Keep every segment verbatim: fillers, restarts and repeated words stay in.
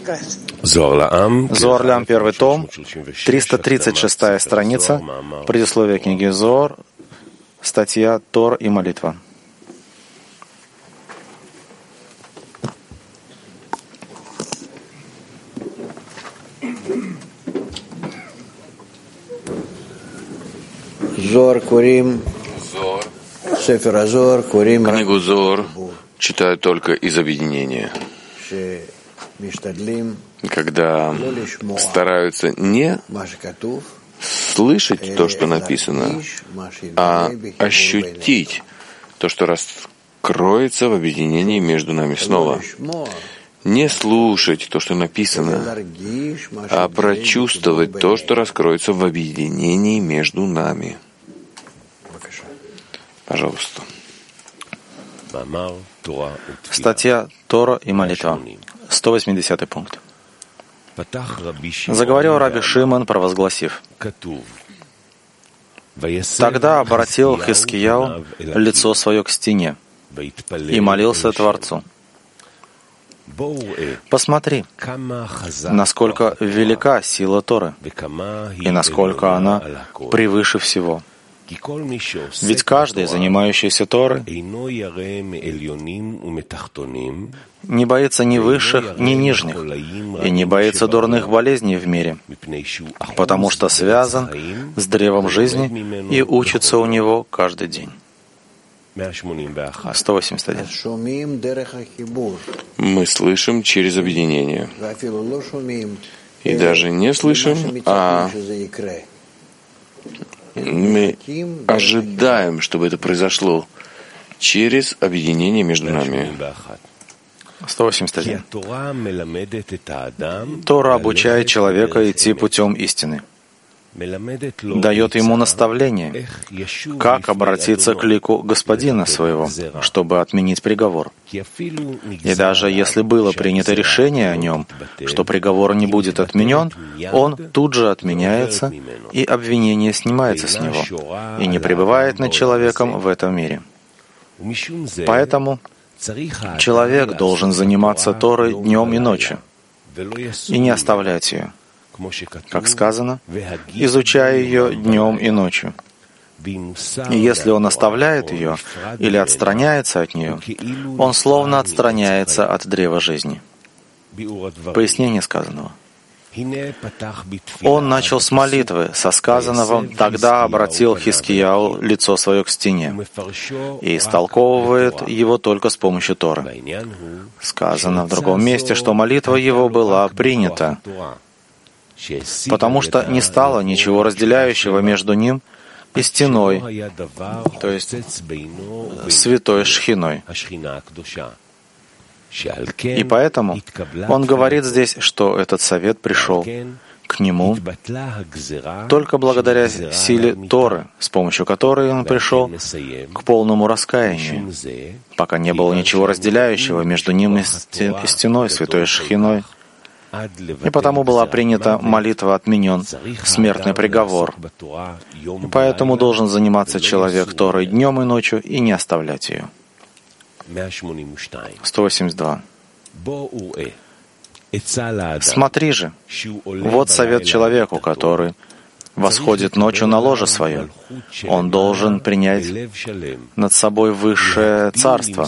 Зоар Лям, первый том, триста тридцать шестая страница, предисловие книги Зоар, статья Тора и молитва. Зоар Курим, Сефер Азор, Курим. Книгу Зоар читают только из объединения, когда стараются не слышать то, что написано, а ощутить то, что раскроется в объединении между нами снова. Не слушать то, что написано, а прочувствовать то, что раскроется в объединении между нами. Пожалуйста. Статья Тора и молитва. сто восьмидесятый пункт. Заговорил Раби Шимон, провозгласив: «Тогда обратил Хискияу лицо свое к стене и молился Творцу: посмотри, насколько велика сила Торы и насколько она превыше всего. Ведь каждый, занимающийся Торой, не боится ни высших, ни нижних, и не боится дурных болезней в мире, потому что связан с древом жизни и учится у него каждый день». сто восемьдесят один. Мы слышим через объединение. И даже не слышим, а мы ожидаем, чтобы это произошло через объединение между нами. сто восемьдесят один. Тора обучает человека идти путем истины, дает ему наставление, как обратиться к лику Господина своего, чтобы отменить приговор. И даже если было принято решение о нем, что приговор не будет отменен, он тут же отменяется, и обвинение снимается с него, и не пребывает над человеком в этом мире. Поэтому человек должен заниматься Торой днем и ночью, и не оставлять ее. Как сказано, изучая ее днем и ночью. И если он оставляет ее или отстраняется от нее, он словно отстраняется от древа жизни. Пояснение сказанного. Он начал с молитвы, со сказанного: «Тогда обратил Хискияу лицо свое к стене», и истолковывает его только с помощью Торы. Сказано в другом месте, что молитва его была принята, потому что не стало ничего разделяющего между ним и стеной, то есть святой Шхиной. И поэтому он говорит здесь, что этот совет пришел к нему только благодаря силе Торы, с помощью которой он пришел к полному раскаянию, пока не было ничего разделяющего между ним и стеной, святой Шхиной. И потому была принята молитва, отменен смертный приговор. И поэтому должен заниматься человек Торой днем и ночью и не оставлять ее. сто восемьдесят два. Смотри же, вот совет человеку, который восходит ночью на ложе свое. Он должен принять над собой высшее царство.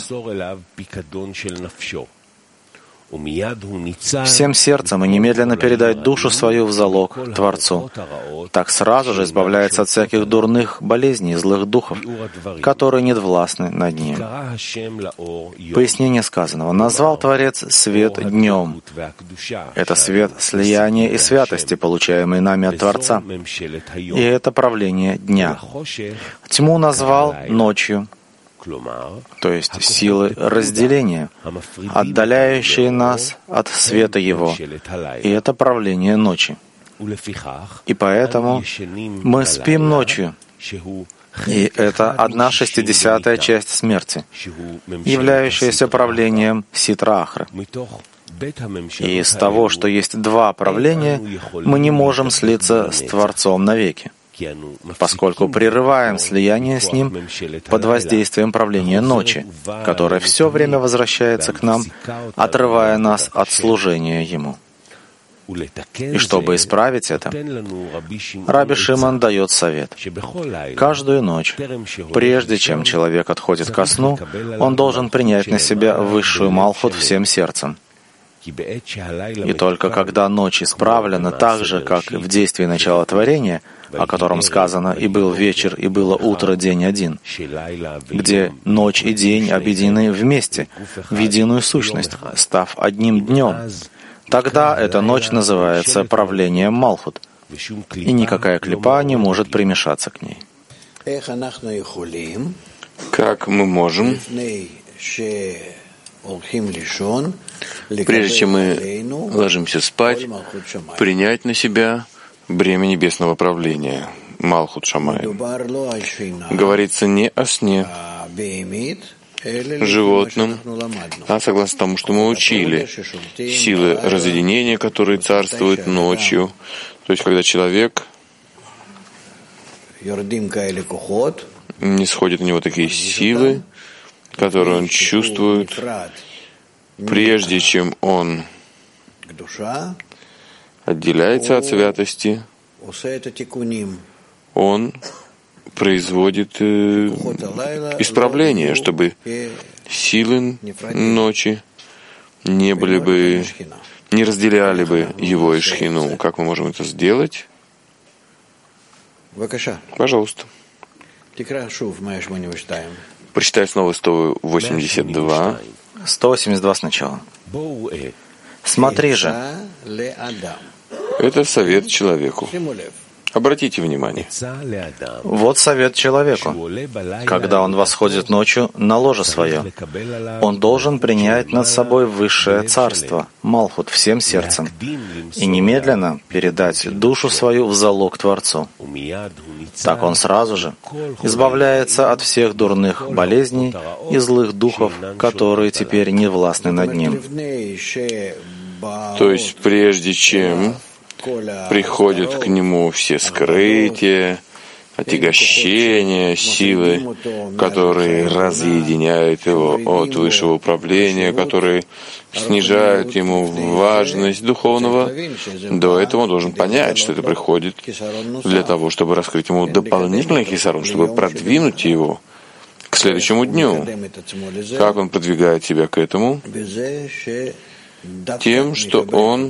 Всем сердцем и немедленно передать душу свою в залог Творцу. Так сразу же избавляется от всяких дурных болезней и злых духов, которые недвластны над ним. Пояснение сказанного. Назвал Творец свет днем. Это свет слияния и святости, получаемый нами от Творца. И это правление дня. Тьму назвал ночью, то есть силы разделения, отдаляющие нас от света Его, и это правление ночи. И поэтому мы спим ночью, и это одна шестидесятая часть смерти, являющаяся правлением Ситра Ахры. И из того, что есть два правления, мы не можем слиться с Творцом навеки, поскольку прерываем слияние с Ним под воздействием правления ночи, которое все время возвращается к нам, отрывая нас от служения Ему. И чтобы исправить это, Раби Шимон дает совет. Каждую ночь, прежде чем человек отходит ко сну, он должен принять на себя высшую Малхут всем сердцем. И только когда ночь исправлена так же, как в действии начала творения, о котором сказано «И был вечер, и было утро, день один», где ночь и день объединены вместе, в единую сущность, став одним днем, тогда эта ночь называется правлением Малхут, и никакая клипа не может примешаться к ней. Как мы можем, прежде чем мы ложимся спать, принять на себя бремя небесного правления, Малхут Шамай? Говорится не о сне, животным, а согласно тому, что мы учили, силы разъединения, которые царствуют ночью, то есть когда человек, не сходят на него такие силы, которые он чувствует, прежде чем он отделяется от святости, он производит э, исправление, чтобы силы ночи не были бы, не разделяли бы его и Шхину. Как мы можем это сделать? Пожалуйста. Прочитай снова сто восемьдесят два. сто восемьдесят два сначала. Смотри же. Это совет человеку. Обратите внимание. Вот совет человеку. Когда он восходит ночью на ложе свое, он должен принять над собой высшее царство, Малхут, всем сердцем, и немедленно передать душу свою в залог Творцу. Так он сразу же избавляется от всех дурных болезней и злых духов, которые теперь не властны над ним. То есть прежде чем приходят к нему все скрытия, отягощения, силы, которые разъединяют его от высшего управления, которые снижают ему важность духовного, до этого он должен понять, что это приходит для того, чтобы раскрыть ему дополнительный хисарон, чтобы продвинуть его к следующему дню. Как он продвигает себя к этому? Тем, что он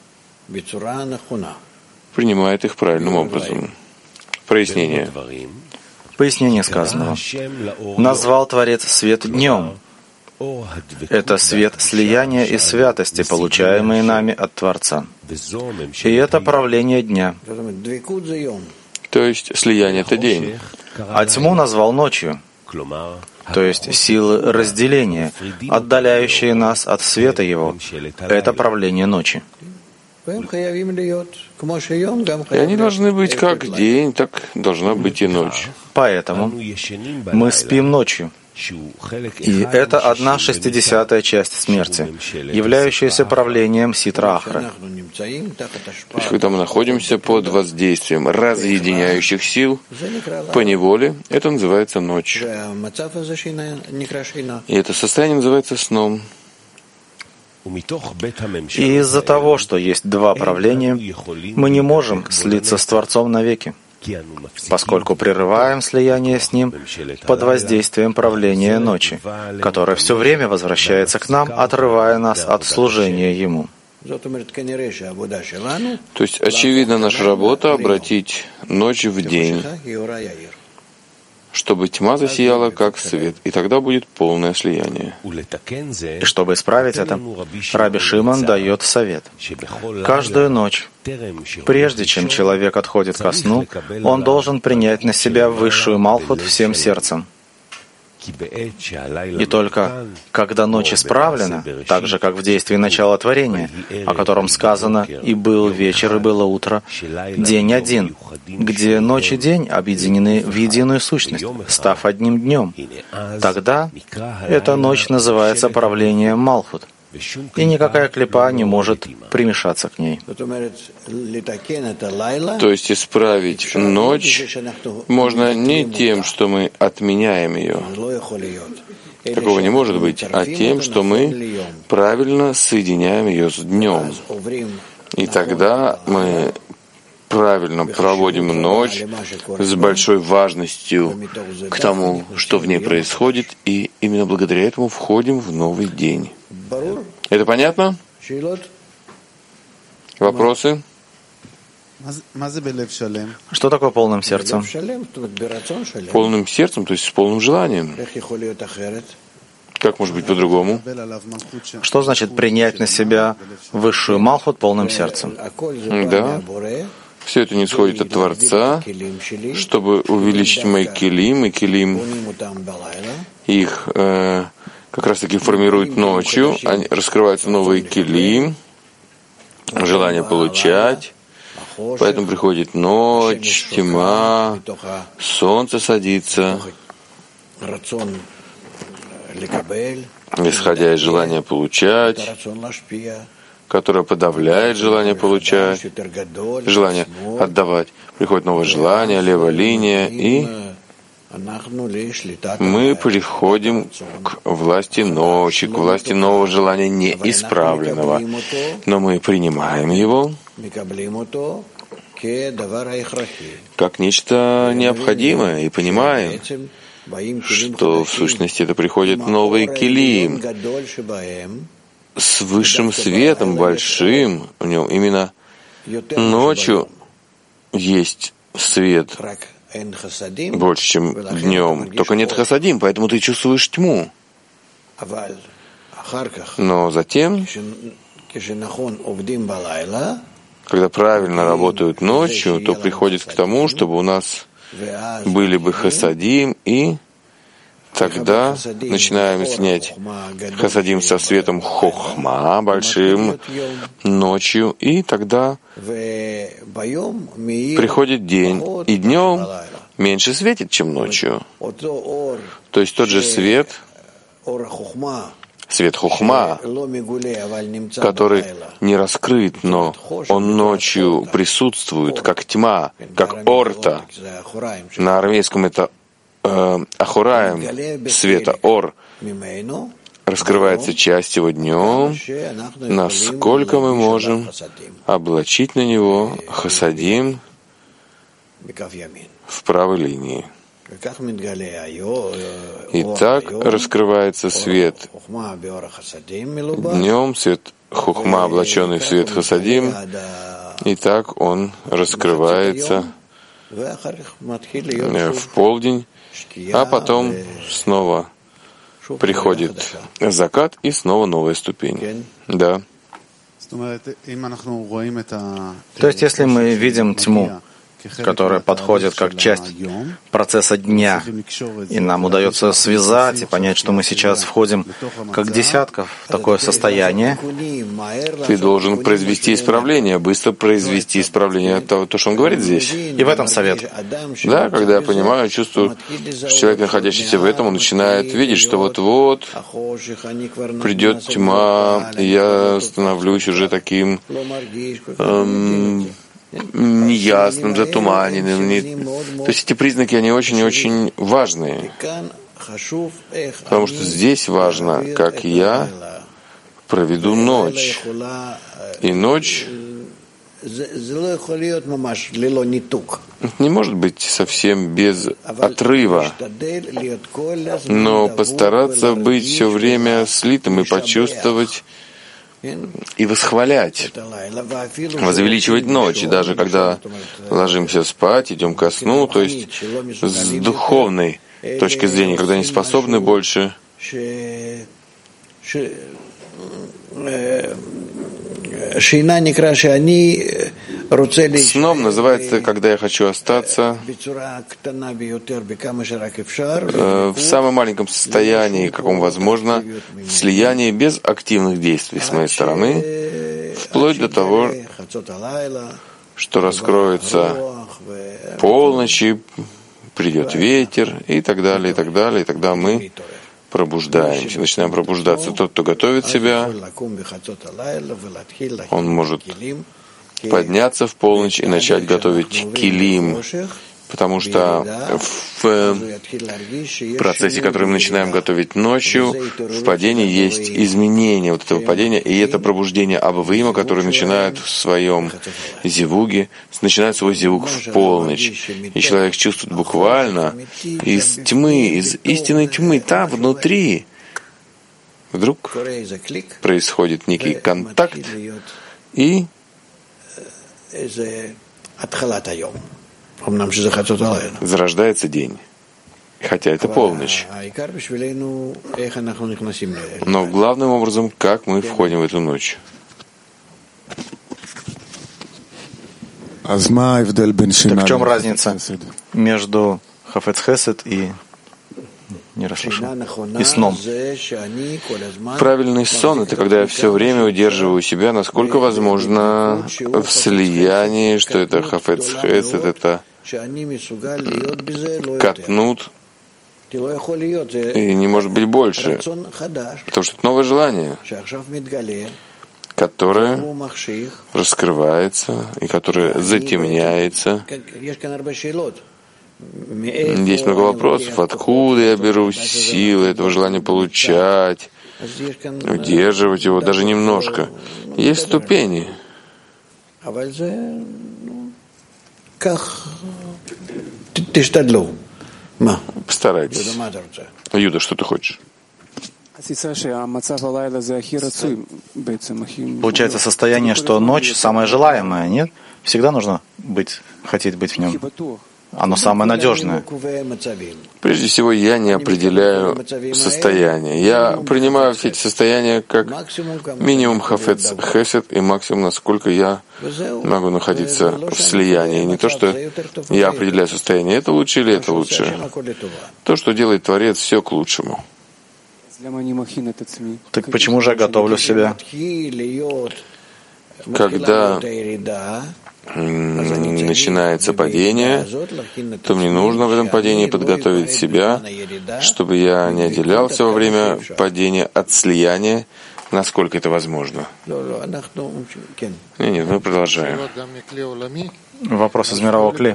принимает их правильным образом. Прояснение. Пояснение сказанного. Назвал Творец свет днем. Это свет слияния и святости, получаемые нами от Творца. И это правление дня. То есть слияние — это день. А тьму назвал ночью. То есть силы разделения, отдаляющие нас от света его. Это правление ночи. И они должны быть как день, так должна быть и ночь. Поэтому мы спим ночью. И это одна шестидесятая часть смерти, являющаяся правлением Ситра Ахры. То есть, когда мы находимся под воздействием разъединяющих сил, поневоле, это называется ночь. И это состояние называется сном. И из-за того, что есть два правления, мы не можем слиться с Творцом навеки, поскольку прерываем слияние с Ним под воздействием правления ночи, которое все время возвращается к нам, отрывая нас от служения Ему. То есть, очевидно, наша работа — обратить ночь в день, чтобы тьма засияла как свет, и тогда будет полное слияние. И чтобы исправить это, Раби Шимон дает совет. Каждую ночь, прежде чем человек отходит ко сну, он должен принять на себя высшую Малхут всем сердцем. И только когда ночь исправлена, так же, как в действии начала творения, о котором сказано «И был вечер, и было утро», день один, где ночь и день объединены в единую сущность, став одним днем, тогда эта ночь называется правлением Малхут, и никакая клипа не может примешаться к ней. То есть исправить ночь можно не тем, что мы отменяем ее. Такого не может быть, а тем, что мы правильно соединяем ее с днем. И тогда мы правильно проводим ночь с большой важностью к тому, что в ней происходит, и именно благодаря этому входим в новый день. Это понятно? Вопросы? Что такое полным сердцем? Полным сердцем, то есть с полным желанием. Как может быть по-другому? Что значит принять на себя высшую Малхут полным сердцем? Да. Все это не исходит от Творца, чтобы увеличить мои килим, и килим их э, как раз таки формируют ночью, они, раскрываются новые килим, желание получать, поэтому приходит ночь, тьма, солнце садится, исходя из желания получать, которое подавляет желание получать, желание отдавать. Приходит новое желание, левая линия, и мы приходим к власти ночи, к власти нового желания неисправленного. Но мы принимаем его как нечто необходимое и понимаем, что в сущности это приходит новый килим, с высшим светом, большим в нем. Именно ночью есть свет больше, чем днем. Только нет хасадим, поэтому ты чувствуешь тьму. Но затем, когда правильно работают ночью, то приходит к тому, чтобы у нас были бы хасадим, и тогда начинаем снять хасадим со светом хохма большим ночью, и тогда приходит день, и днем меньше светит, чем ночью. То есть тот же свет, свет хохма, который не раскрыт, но он ночью присутствует, как тьма, как орта. На арамейском это Ахураем света, ор, раскрывается часть его днем, насколько мы можем облачить на него хасадим в правой линии. И так раскрывается свет днем, свет хухма, облаченный в свет хасадим, и так он раскрывается в полдень, а потом снова приходит закат и снова новая ступень. Да. То есть, если мы видим тьму, которая подходит как часть процесса дня, и нам удается связать и понять, что мы сейчас входим как десятков в такое состояние, ты должен произвести исправление, быстро произвести исправление. Это то, что он говорит здесь. И в этом совет. Да, когда я понимаю, чувствую, что человек, находящийся в этом, он начинает видеть, что вот-вот придет тьма, и я становлюсь уже таким эм, неясным, затуманенным. Не... То есть эти признаки, они очень-очень важные. Потому что здесь важно, как я проведу ночь. И ночь не может быть совсем без отрыва, но постараться быть все время слитым и почувствовать и восхвалять, возвеличивать ночь, и даже когда ложимся спать, идем ко сну, то есть с духовной точки зрения, когда не способны больше сном называется, когда я хочу остаться в самом маленьком состоянии, каком возможно, в слиянии без активных действий с моей стороны, вплоть до того, что раскроется полночь, и придет ветер, и так далее, и так далее, и тогда мы пробуждаемся, начинаем пробуждаться. Тот, кто готовит себя, он может подняться в полночь и начать готовить килим Потому что в процессе, который мы начинаем готовить ночью, в падении есть изменение вот этого падения, и это пробуждение Абаваима, который начинает в своем зивуге, начинает свой зивуг в полночь. И человек чувствует буквально из тьмы, из истинной тьмы, там внутри, вдруг происходит некий контакт, и зарождается день, хотя это полночь. Но главным образом, как мы входим в эту ночь. Так в чем разница между хафец хесед и не расслышал, и сном? Правильный сон — это когда я все время удерживаю себя, насколько возможно, в слиянии, что это хафец хесед, это катнут, и не может быть больше, потому что это новое желание, которое раскрывается и которое затемняется. Есть много вопросов, откуда я беру силы этого желания получать, удерживать его даже немножко. Есть ступени. Постарайтесь. Юда, что ты хочешь? Получается состояние, что ночь самая желаемая, нет? Всегда нужно быть, хотеть быть в нем. Оно самое надежное. Прежде всего, я не определяю состояние. Я принимаю все эти состояния как минимум хафец хесед и максимум, насколько я могу находиться в слиянии. Не то, что я определяю состояние, это лучше или это лучше. То, что делает Творец, все к лучшему. Так почему же я готовлю себя? Когда начинается падение, то мне нужно в этом падении подготовить себя, чтобы я не отделялся во время падения от слияния, насколько это возможно. Нет, нет, мы продолжаем. Вопрос из мирового кли.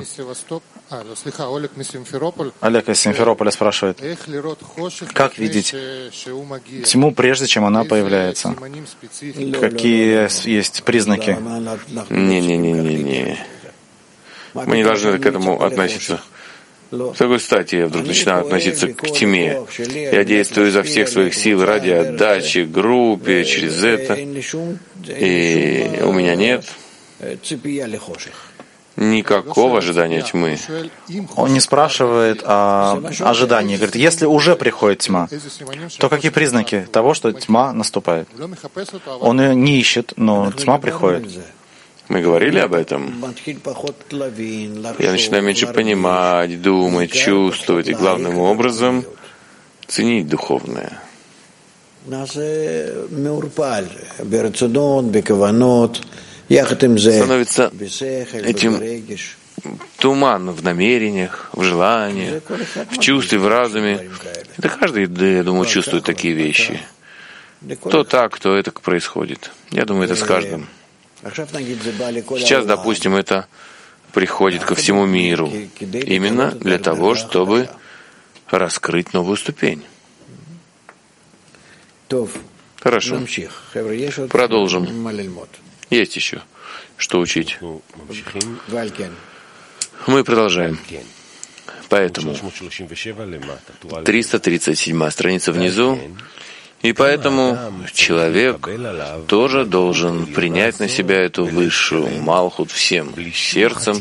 Олег из Симферополя спрашивает, как видеть тьму, прежде чем она появляется? Какие есть признаки? Не-не-не-не-не. Мы не должны к этому относиться. С какой стати я вдруг начинаю относиться к тьме? Я действую изо всех своих сил ради отдачи группе, через это, и у меня нет никакого ожидания тьмы. Он не спрашивает о ожидании. Говорит, если уже приходит тьма, то какие признаки того, что тьма наступает? Он ее не ищет, но тьма приходит. Мы говорили об этом. Я начинаю меньше понимать, думать, чувствовать и главным образом ценить духовное. Становится этим туман в намерениях, в желаниях, в чувстве, в разуме. Это каждый, я думаю, чувствует такие вещи. То так, то это происходит. Я думаю, это с каждым. Сейчас, допустим, это приходит ко всему миру именно для того, чтобы раскрыть новую ступень. Хорошо. Продолжим. Есть еще что учить. Мы продолжаем. Поэтому триста тридцать седьмая страница внизу. И поэтому человек тоже должен принять на себя эту высшую Малхут всем сердцем,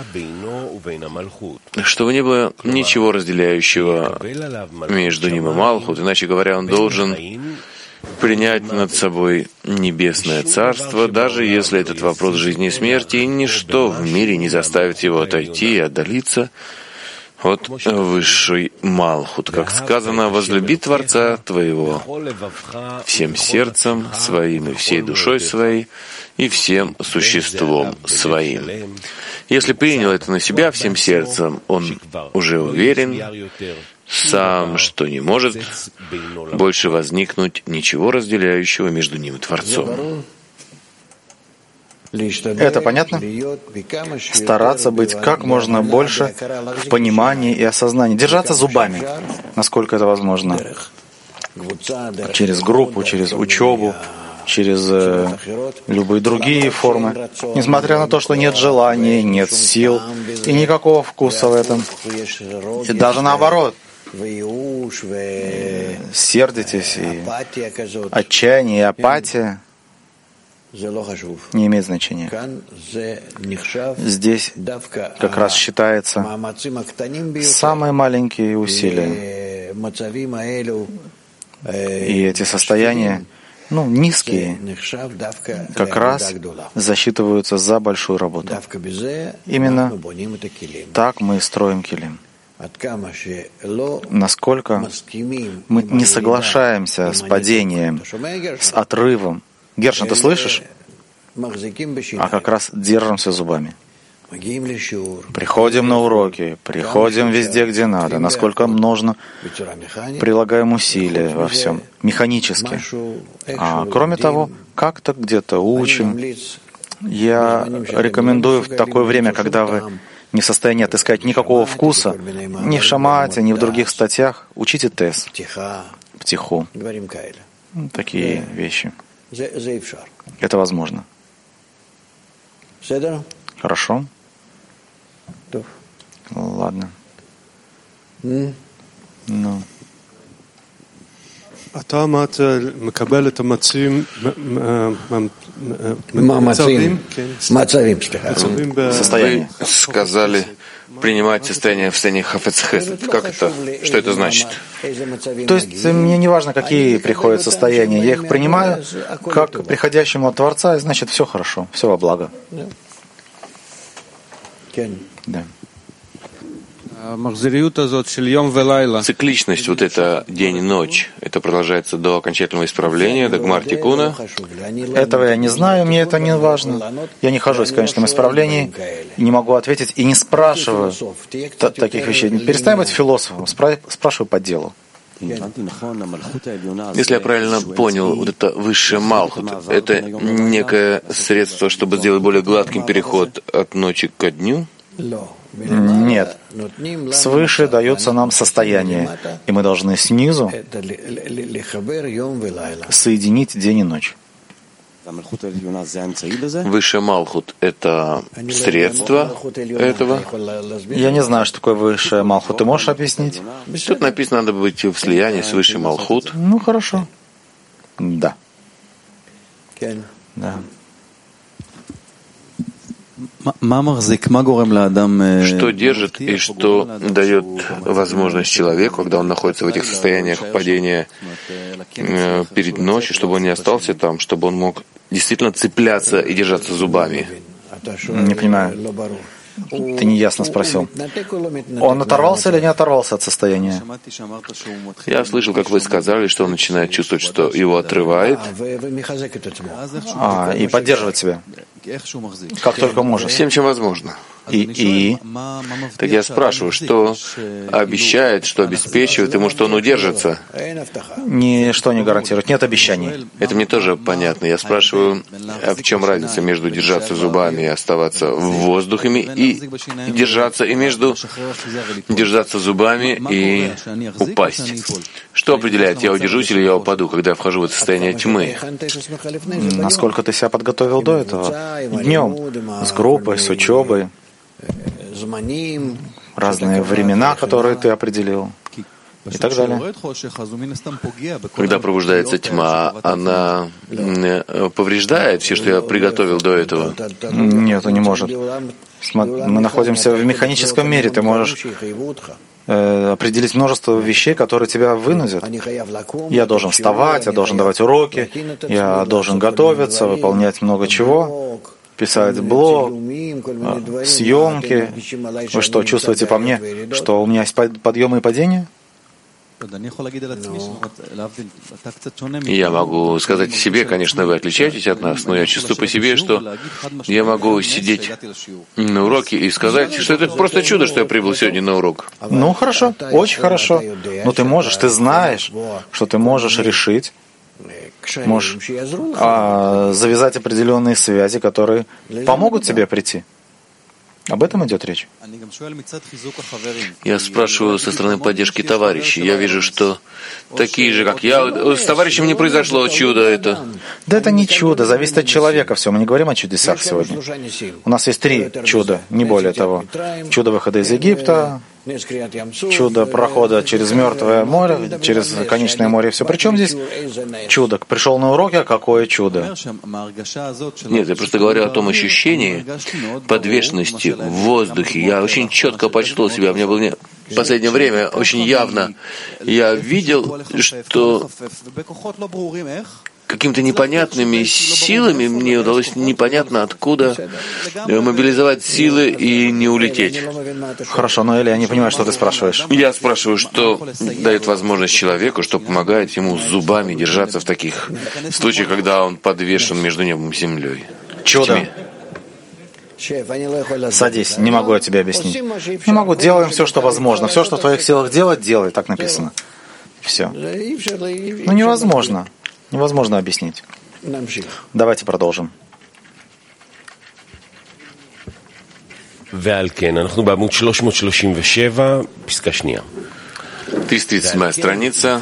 чтобы не было ничего разделяющего между ним и Малхут. Иначе говоря, он должен принять над собой небесное царство, даже если этот вопрос жизни и смерти, и ничто в мире не заставит его отойти и отдалиться от высшей Малхут. Как сказано, возлюби Творца твоего всем сердцем своим и всей душой своей и всем существом своим. Если принял это на себя всем сердцем, он уже уверен сам, что не может больше возникнуть ничего разделяющего между ним и Творцом. Это понятно? Стараться быть как можно больше в понимании и осознании. Держаться зубами, насколько это возможно. Через группу, через учебу, через э, любые другие формы. Несмотря на то, что нет желания, нет сил и никакого вкуса в этом. И даже наоборот. Сердитесь, и отчаяние, и апатия не имеет значения. Здесь как раз считается самые маленькие усилия. И эти состояния, ну, низкие, как раз засчитываются за большую работу. Именно так мы и строим килим. Насколько мы не соглашаемся с падением, с отрывом. Гершин, ты слышишь? А как раз держимся зубами. Приходим на уроки, приходим везде, где надо, насколько нужно, прилагаем усилия во всем, механически. А кроме того, как-то где-то учим. Я рекомендую в такое время, когда вы не в состоянии отыскать никакого вкуса, ни в Шамате, ни в других статьях, учите тес, птиху. Такие вещи. Это возможно. Хорошо? Ладно. Ну. Состояние. Вы сказали принимать состояние в состоянии хафец хесед. Как это? Что это значит? То есть мне не важно, какие приходят состояния. Я их принимаю как приходящему от Творца, и значит все хорошо, все во благо. Да. Цикличность, вот это день и ночь, это продолжается до окончательного исправления, до гмар тикуна. Этого я не знаю, мне это не важно. Я не хожусь в конечном исправлении, не могу ответить и не спрашиваю таких вещей. Перестань быть философом, спрашивай по делу. Если я правильно понял, вот это высшее Малхут, это некое средство, чтобы сделать более гладким переход от ночи ко дню? Нет. Свыше дается нам состояние, и мы должны снизу соединить день и ночь. Высшее Малхут — это средство этого? Я не знаю, что такое высшее Малхут. Ты можешь объяснить? Тут написано, надо быть в слиянии с высшим Малхут. Ну, хорошо. Да. Да. Что держит и что дает возможность человеку, когда он находится в этих состояниях падения э, перед ночью, чтобы он не остался там, чтобы он мог действительно цепляться и держаться зубами? Не понимаю. Ты неясно спросил. Он оторвался или не оторвался от состояния? Я слышал, как вы сказали, что он начинает чувствовать, что его отрывает. А, и поддерживать себя. Как только может. Всем, чем возможно. И, и? Так я спрашиваю, что обещает, что обеспечивает, и может он удержится? Ничто не гарантирует. Нет обещаний. Это мне тоже понятно. Я спрашиваю, а в чем разница между держаться зубами и оставаться в воздухе, и держаться, и между держаться зубами и упасть? Что определяет, я удержусь или я упаду, когда я вхожу в это состояние тьмы? Насколько ты себя подготовил до этого? Днем, с группой, с учебой. Разные времена, которые ты определил, и так далее. Когда пробуждается тьма, она повреждает все, что я приготовил до этого? Нет, он не может. Мы находимся в механическом мире. Ты можешь э, определить множество вещей, которые тебя вынудят. Я должен вставать, я должен давать уроки, я должен готовиться, выполнять много чего, писать блог, съемки. Вы что, чувствуете по мне, что у меня есть подъемы и падения? Я могу сказать о себе, конечно, вы отличаетесь от нас, но я чувствую по себе, что я могу сидеть на уроке и сказать, что это просто чудо, что я прибыл сегодня на урок. Ну, хорошо, очень хорошо. Но ты можешь, ты знаешь, что ты можешь решить Можешь а, завязать определенные связи, которые помогут тебе прийти. Об этом идет речь. Я спрашиваю со стороны поддержки товарищей. Я вижу, что такие же, как я, с товарищем не произошло чудо это. Да это не чудо, зависит от человека все. Мы не говорим о чудесах сегодня. У нас есть три чуда, не более того. Чудо выхода из Египта, чудо прохода через Мертвое море, через Конечное море. Все. Причем здесь чудо? Пришел на уроки, а какое чудо? Нет, я просто говорю о том ощущении подвешенности в воздухе. Я очень четко почувствовал себя. У меня было в последнее время очень явно. Я видел, что какими-то непонятными силами мне удалось непонятно откуда мобилизовать силы и не улететь. Хорошо, но Эли, я не понимаю, что ты спрашиваешь. Я спрашиваю, что дает возможность человеку, что помогает ему зубами держаться в таких случаях, когда он подвешен между небом и землей. Чудо. Садись, не могу я тебе объяснить. Не могу, делаем все, что возможно. Все, что в твоих силах делать, делай, так написано. Все. Ну невозможно. Невозможно объяснить. Давайте продолжим. триста тридцать седьмая страница.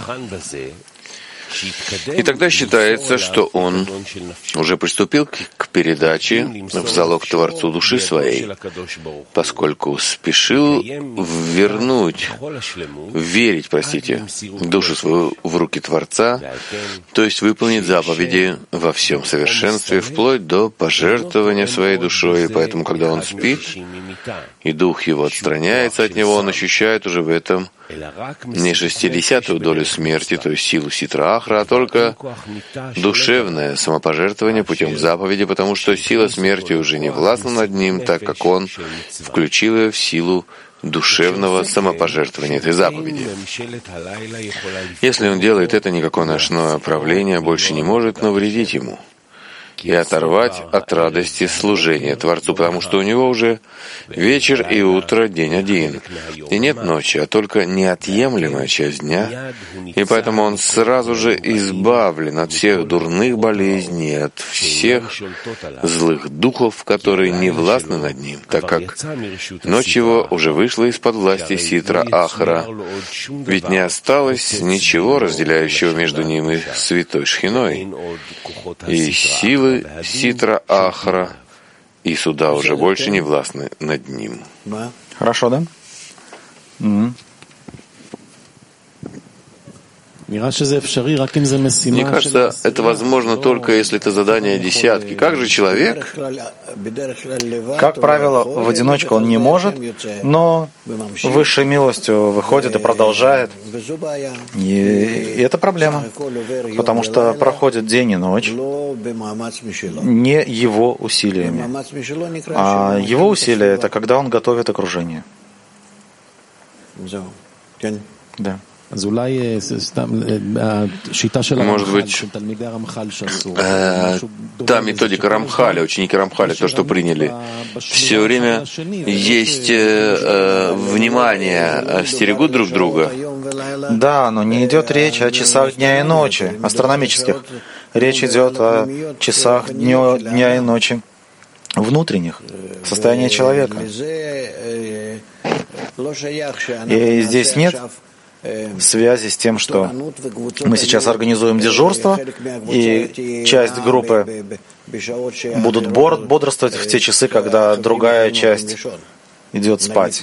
И тогда считается, что он уже приступил к передаче в залог Творцу души своей, поскольку спешил вернуть, верить, простите, душу свою в руки Творца, то есть выполнить заповеди во всем совершенстве, вплоть до пожертвования своей душой. И поэтому, когда он спит, и дух его отстраняется от него, он ощущает уже в этом не шестидесятую долю смерти, то есть силу ситра ахра, а только душевное самопожертвование путем заповеди, потому что сила смерти уже не властна над ним, так как он включил ее в силу душевного самопожертвования этой заповеди. Если он делает это, никакое ночное правление больше не может навредить ему и оторвать от радости служения Творцу, потому что у него уже вечер и утро день один. И нет ночи, а только неотъемлемая часть дня, и поэтому он сразу же избавлен от всех дурных болезней, от всех злых духов, которые не властны над ним, так как ночь его уже вышла из-под власти ситра ахра, ведь не осталось ничего разделяющего между ним и святой Шхиной, и силы ситра ахра и суда уже больше не властны над ним. Хорошо, да? Mm-hmm. Мне кажется, это возможно только если это задание десятки. Как же человек? Как правило, в одиночку он не может, но высшей милостью выходит и продолжает. И это проблема, потому что проходит день и ночь не его усилиями, а его усилия — это когда он готовит окружение. Да. Может быть, э, та методика Рамхаля, ученики Рамхаля, то, что приняли, все время есть э, внимание, стерегут друг друга. Да, но не идет речь о часах дня и ночи, астрономических. Речь идет о часах дня, дня и ночи внутренних, состояния человека. И здесь нет связи с тем, что мы сейчас организуем дежурство, и часть группы будут бодрствовать в те часы, когда другая часть идет спать.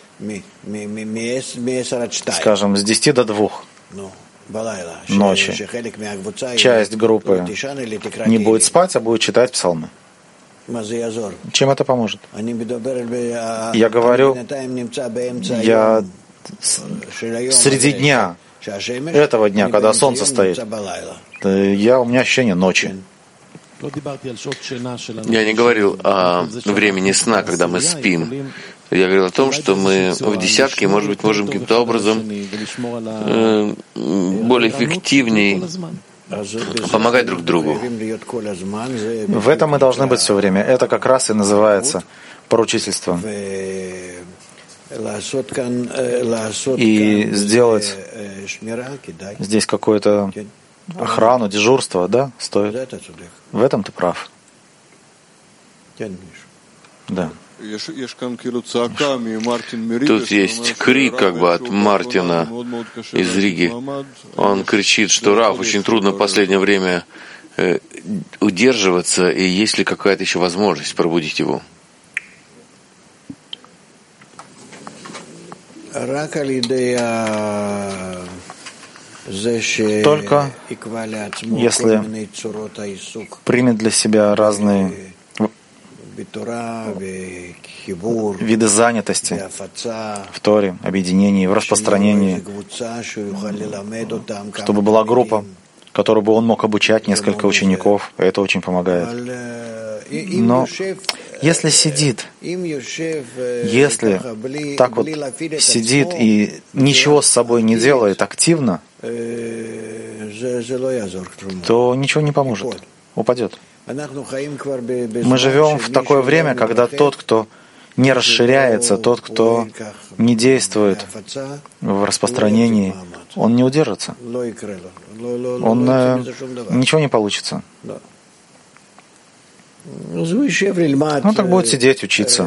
Скажем, с десяти до двух ночи. Часть группы не будет спать, а будет читать псалмы. Чем это поможет? Я говорю, я среди дня, этого дня, когда солнце стоит, я, у меня ощущение ночи. Я не говорил о времени сна, когда мы спим. Я говорил о том, что мы в десятке, может быть, можем каким-то образом э, более эффективней помогать друг другу. В этом мы должны быть все время. Это как раз и называется поручительством. И сделать здесь какое-то охрану, дежурство, да, стоит. В этом ты прав. Да. Тут есть крик как бы от Мартина из Риги. Он кричит, что Рав, очень трудно в последнее время э, удерживаться, и есть ли какая-то еще возможность пробудить его? Только если примет для себя разные виды занятости в Торе, объединении, в распространении, чтобы была группа, которую бы он мог обучать несколько учеников, это очень помогает. Но если сидит, если так вот сидит и ничего с собой не делает активно, то ничего не поможет, упадет. Мы живем в такое время, когда тот, кто не расширяется, тот, кто не действует в распространении, он не удержится. Он э, ничего не получится. Он так будет сидеть, учиться.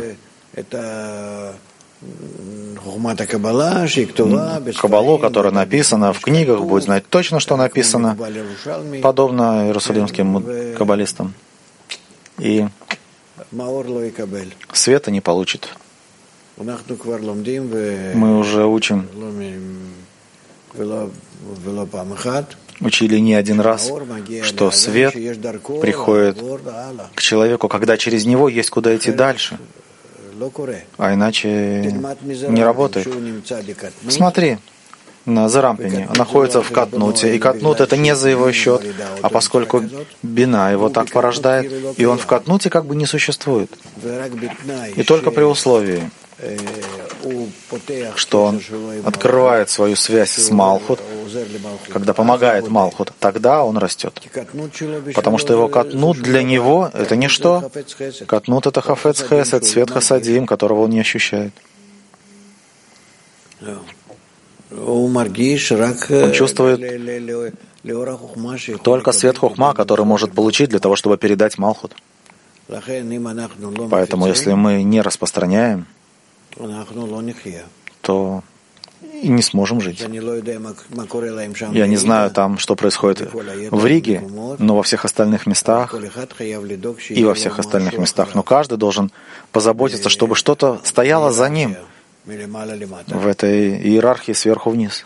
Кабалу, которая написана в книгах, будет знать точно, что написано, подобно иерусалимским каббалистам. И света не получит. Мы уже учим, учили не один раз, что свет приходит к человеку, когда через него есть куда идти дальше, а иначе не работает. Смотри, на Зарампине, он находится в Катнуте, и Катнут — это не за его счет, а поскольку Бина его так порождает, и он в Катнуте как бы не существует. И только при условии, что он открывает свою связь с Малхут, когда помогает Малхут, тогда он растет. Потому что его Катнут для него — это ничто. Катнут — это Хафец Хесед, свет Хасадим, которого он не ощущает. Он чувствует только свет Хохма, который может получить для того, чтобы передать Малхут. Поэтому, если мы не распространяем, то и не сможем жить. Я не знаю там, что происходит в Риге, но во всех остальных местах и во всех остальных местах. Но каждый должен позаботиться, чтобы что-то стояло за ним в этой иерархии сверху вниз.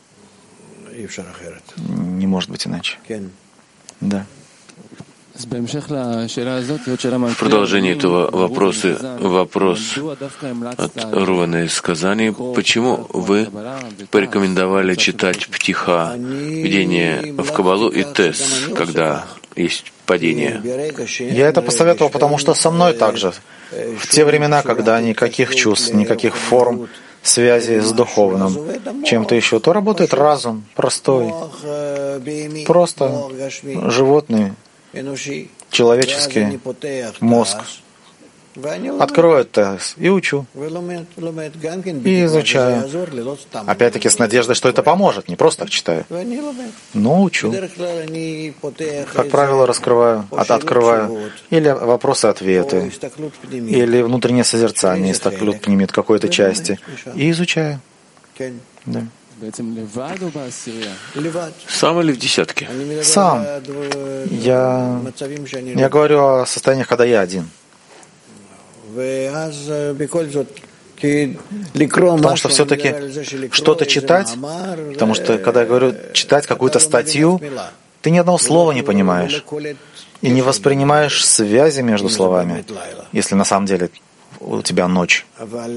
Не может быть иначе. Да. В продолжении этого вопроса вопрос от Рувана из Казани. Почему вы порекомендовали читать Птиха, видение в Кабалу и Тес, когда есть падение? Я это посоветовал, потому что со мной также. В те времена, когда никаких чувств, никаких форм связи с духовным, чем-то еще, то работает разум, простой, просто животный, человеческий мозг. Открою Тес и учу. И изучаю. Опять-таки с надеждой, что это поможет. Не просто так читаю. Но учу. Как правило, раскрываю, от, открываю. Или вопросы-ответы. Или внутреннее созерцание, истаклют пнимет какой-то части. И изучаю. Да. Сам или в десятке? Сам. Я, я говорю о состояниях, когда я один. Потому что все-таки что-то читать, потому что, когда я говорю читать какую-то статью, ты ни одного слова не понимаешь и не воспринимаешь связи между словами, если на самом деле у тебя ночь.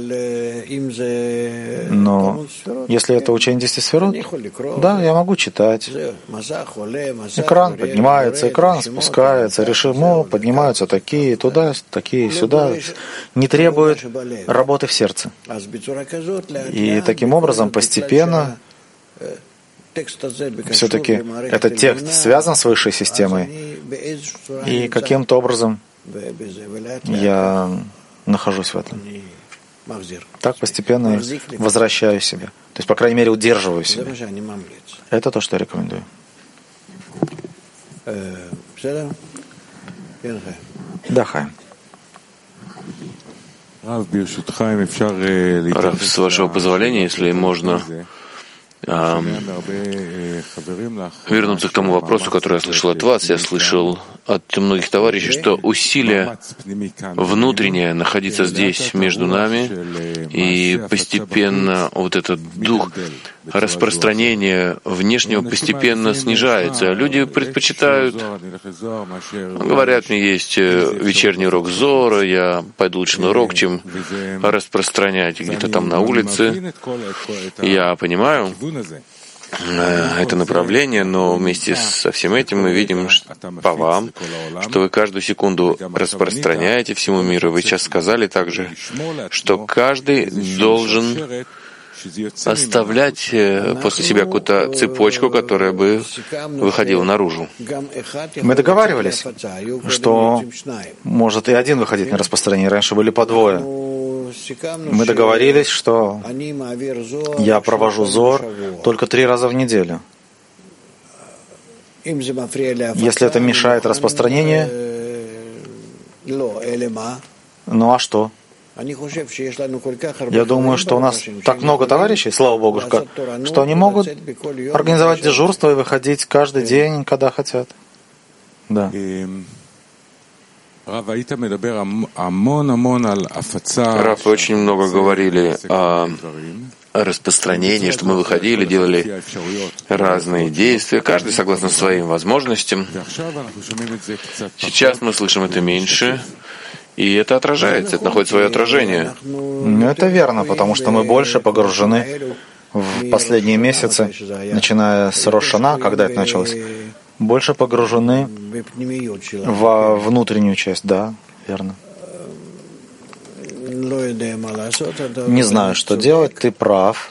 Но если это учение десяти сферот, да, я могу читать. Экран поднимается, экран спускается, решимо, поднимаются такие, туда, такие, сюда. Не требует работы в сердце. И таким образом постепенно все-таки этот текст связан с высшей системой. И каким-то образом я нахожусь в этом. Так постепенно я возвращаю себя. То есть, по крайней мере, удерживаю себя. Это то, что я рекомендую. Да, Хайм. Рав, с вашего позволения, если можно, а, вернуться к тому вопросу, который я слышал от вас. Я слышал от многих товарищей, что усилие внутреннее находиться здесь между нами и постепенно вот этот дух распространения внешнего постепенно снижается. Люди предпочитают, говорят, мне есть вечерний урок Зора, я пойду лучше на урок, чем распространять где-то там на улице. Я понимаю это направление, но вместе со всем этим мы видим по вам, что вы каждую секунду распространяете всему миру. Вы сейчас сказали также, что каждый должен оставлять после себя какую-то цепочку, которая бы выходила наружу. Мы договаривались, что может и один выходить на распространение. Раньше были по двое. Мы договорились, что я провожу зор только три раза в неделю. Если это мешает распространению, ну а что? Я думаю, что у нас так много товарищей, слава Богу, что они могут организовать дежурство и выходить каждый день, когда хотят. Да. Рав, вы очень много говорили о распространении, что мы выходили, делали разные действия, каждый согласно своим возможностям. Сейчас мы слышим это меньше, и это отражается, это находит свое отражение. Ну, это верно, потому что мы больше погружены в последние месяцы, начиная с Рош ха-Шана, когда это началось, больше погружены во внутреннюю часть, да, верно. Не знаю, что делать, ты прав.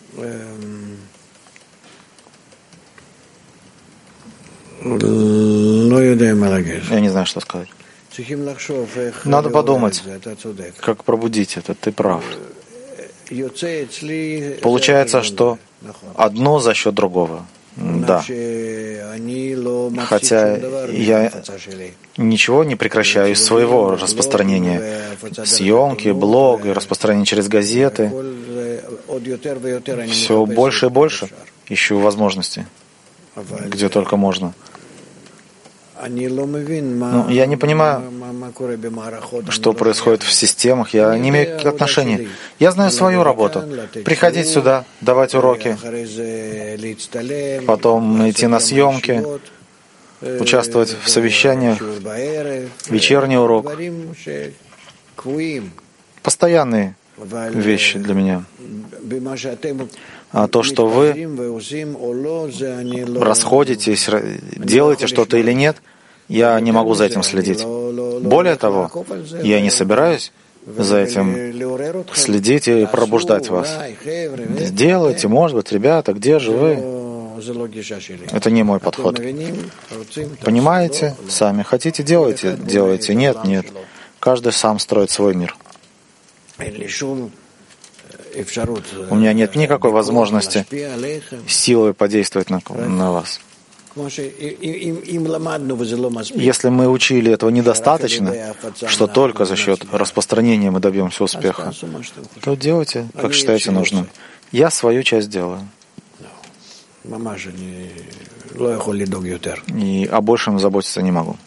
Я не знаю, что сказать. Надо подумать, как пробудить это, ты прав. Получается, что одно за счет другого. Да. Хотя я ничего не прекращаю из своего распространения. Съемки, блог, распространение через газеты. Все больше и больше ищу возможности, где только можно. Ну, я не понимаю, что происходит в системах. Я не имею отношения. Я знаю свою работу. Приходить сюда, давать уроки, потом идти на съемки, участвовать в совещаниях, вечерний урок. Постоянные вещи для меня. А то, что вы расходитесь, делаете что-то или нет, я не могу за этим следить. Более того, я не собираюсь за этим следить и пробуждать вас. Делайте, может быть, ребята, где же вы? Это не мой подход. Понимаете? Сами хотите, делайте, делайте. Нет, нет. Каждый сам строит свой мир. У меня нет никакой возможности силой подействовать на, на вас. Если мы учили этого недостаточно, что только за счет распространения мы добьемся успеха, то делайте, как считаете нужным. Я свою часть делаю. И о большем заботиться не могу.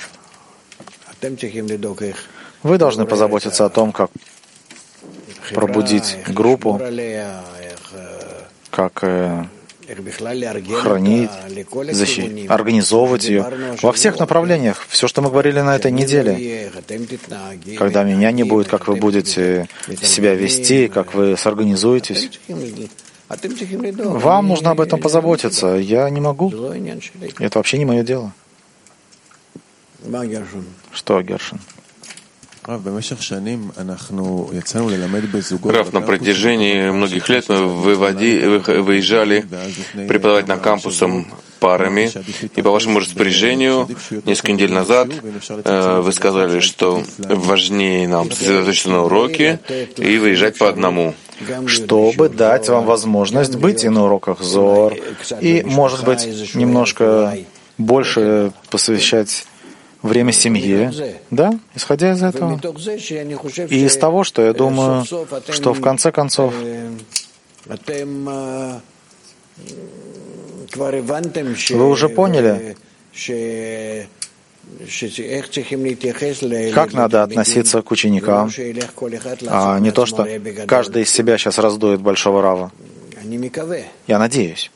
Вы должны позаботиться о том, как пробудить группу, как э, хранить, защитить, организовывать ее во всех направлениях. Все, что мы говорили на этой неделе. Когда меня не будет, как вы будете себя вести, как вы сорганизуетесь. Вам нужно об этом позаботиться. Я не могу. Это вообще не мое дело. Что, Гершин? Рав, на протяжении многих лет мы выводи, выезжали преподавать на кампусам парами, и по вашему распоряжению несколько недель назад э, вы сказали, что важнее нам сосредоточиться на уроке и выезжать по одному. Чтобы дать вам возможность быть и на уроках Зор, и, может быть, немножко больше посвящать время семье. Да, исходя из этого. И из того, что я думаю, что в конце концов вы уже поняли, как надо относиться к ученикам, а не то, что каждый из себя сейчас раздует большого рава. Я надеюсь,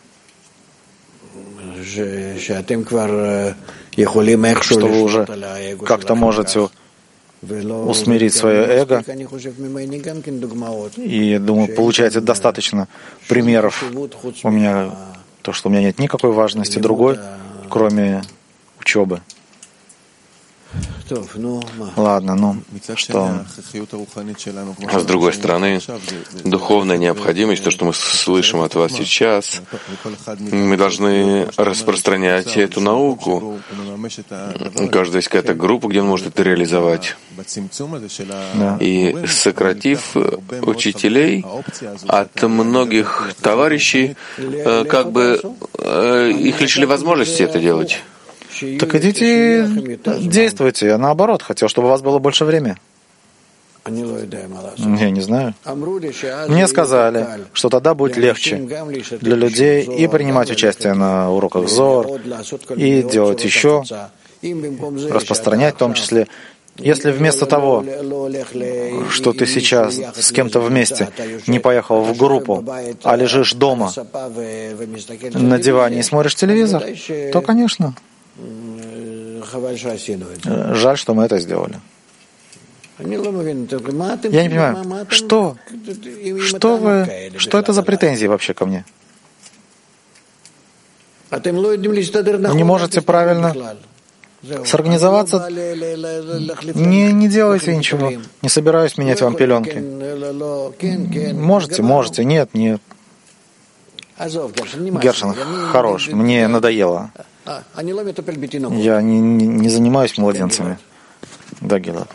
что вы уже как-то можете усмирить свое эго. И, думаю, получаете достаточно примеров. У меня то, что у меня нет никакой важности другой, кроме учебы. Ладно, ну что? А с другой стороны, духовная необходимость, то, что мы слышим от вас сейчас, мы должны распространять эту науку. У каждого есть какая-то группа, где он может это реализовать. Да. И сократив учителей от многих товарищей, как бы их лишили возможности это делать. Так идите, действуйте. Я наоборот хотел, чтобы у вас было больше времени. Я не знаю. Мне сказали, что тогда будет легче для людей и принимать участие на уроках Зор, и делать еще, распространять в том числе. Если вместо того, что ты сейчас с кем-то вместе не поехал в группу, а лежишь дома на диване и смотришь телевизор, то, конечно, жаль, что мы это сделали. Я не понимаю, что, что вы, что это за претензии вообще ко мне? Вы не можете правильно сорганизоваться? Не, не делайте ничего. Не собираюсь менять вам пеленки. Можете, можете, нет, нет. Гершин, хорош, мне надоело. Я не, не, не занимаюсь младенцами. Да, Гилад.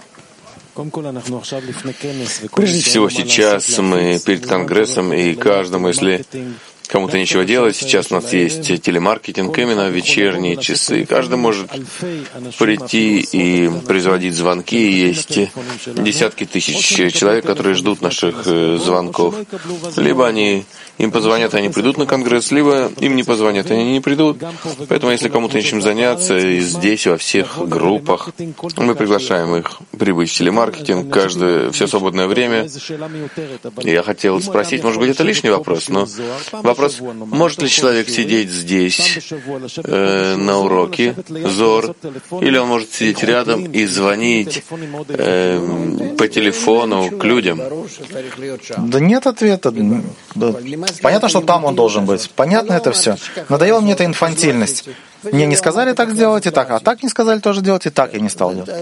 Прежде всего, сейчас мы перед Конгрессом, и каждому, если кому-то нечего делать, сейчас у нас есть телемаркетинг, именно вечерние часы. Каждый может прийти и производить звонки. Есть десятки тысяч человек, которые ждут наших звонков. Либо они им позвонят, и они придут на Конгресс, либо им не позвонят, и они не придут. Поэтому, если кому-то нечем заняться, и здесь, во всех группах, мы приглашаем их прибыть в телемаркетинг каждое, все свободное время. Я хотел спросить, может быть, это лишний вопрос, но вопрос, может ли человек сидеть здесь э, на уроке Зор, или он может сидеть рядом и звонить э, по телефону к людям? Да нет ответа. Да. Понятно, что там он должен быть. Понятно это все. Надоела мне эта инфантильность. Мне не сказали так сделать и так, а так не сказали тоже делать и так я не стал делать.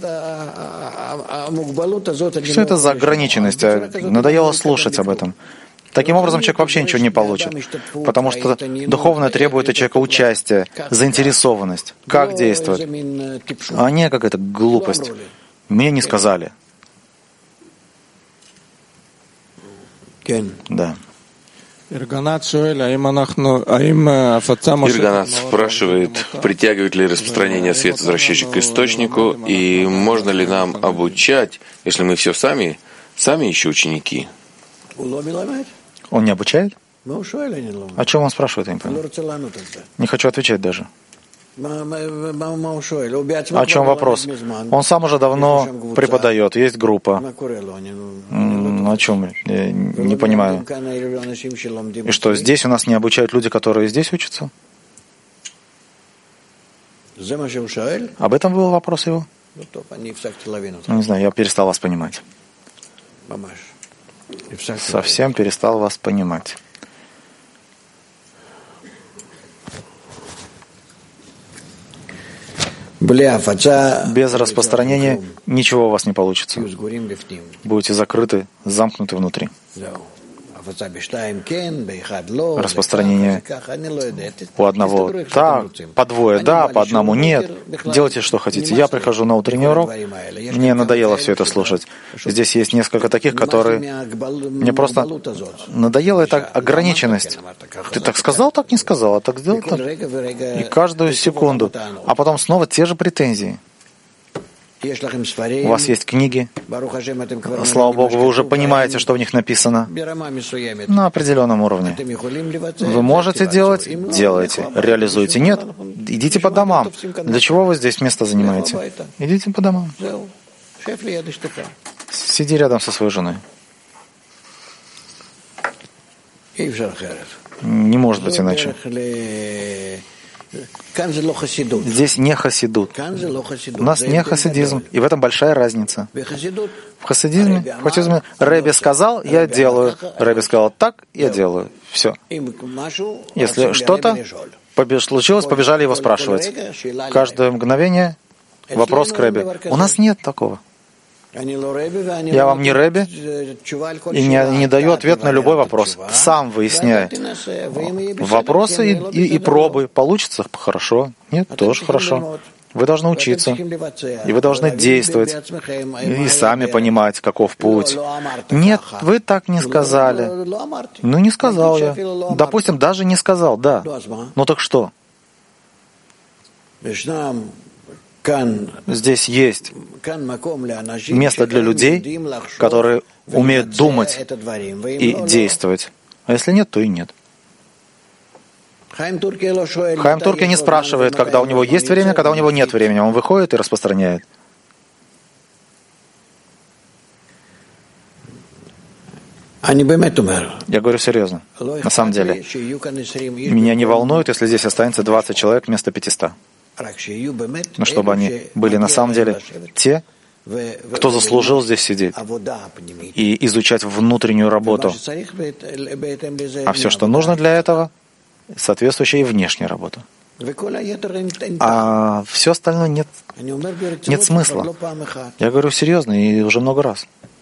Все это за ограниченность. Надоело слушать об этом. Таким образом, человек вообще ничего не получит, потому что духовное требует от человека участия, заинтересованность, как действовать, а не какая-то глупость. Мне не сказали. Да. Ирганат спрашивает, притягивает ли распространение света, возвращающий к источнику, и можно ли нам обучать, если мы все сами, сами еще ученики? Он не обучает? О чем он спрашивает, я не понимаю. Не хочу отвечать даже. О чем вопрос? Он сам уже давно преподает, есть группа. О чем? Я не понимаю. И что, здесь у нас не обучают люди, которые здесь учатся? Об этом был вопрос его? Не знаю, я перестал вас понимать. Совсем перестал вас понимать. Без распространения ничего у вас не получится. Будете закрыты, замкнуты внутри. распространение у одного так, по двое да, по одному нет. Делайте, что хотите. Я прихожу на утренний урок, мне надоело все это слушать. Здесь есть несколько таких, которые... Мне просто надоела эта ограниченность. Ты так сказал, так не сказал, а так сделал, так. И каждую секунду. А потом снова те же претензии. У вас есть книги. Слава Богу, вы уже понимаете, что в них написано. На определенном уровне. Вы можете делать? Делайте. Реализуйте. Нет? Идите по домам. Для чего вы здесь место занимаете? Идите по домам. Сиди рядом со своей женой. Не может быть иначе. Здесь не хасидут. У нас не хасидизм. И в этом большая разница. В хасидизме, в хасидизме Ребе сказал, я делаю. Ребе сказал так, я делаю. Все. Если что-то случилось, побежали его спрашивать. Каждое мгновение вопрос к Ребе. У нас нет такого. Я вам не Ребе и не, не даю ответ на любой вопрос. Сам выясняй. Вопросы и, и, и пробы. Получится хорошо. Нет, тоже хорошо. Вы должны учиться. И вы должны действовать. И сами понимать, каков путь. Нет, вы так не сказали. Ну, не сказал я. Допустим, даже не сказал, да. Ну так что? Здесь есть место для людей, которые умеют думать и действовать. А если нет, то и нет. Хаим Турки не спрашивает, когда у него есть время, когда у него нет времени. Он выходит и распространяет. Я говорю серьезно. На самом деле, меня не волнует, если здесь останется двадцать человек вместо пятисот. Но чтобы они были на самом деле те, кто заслужил здесь сидеть и изучать внутреннюю работу. А все, что нужно для этого, соответствующая и внешняя работа. А все остальное нет, нет смысла. Я говорю серьезно и уже много раз.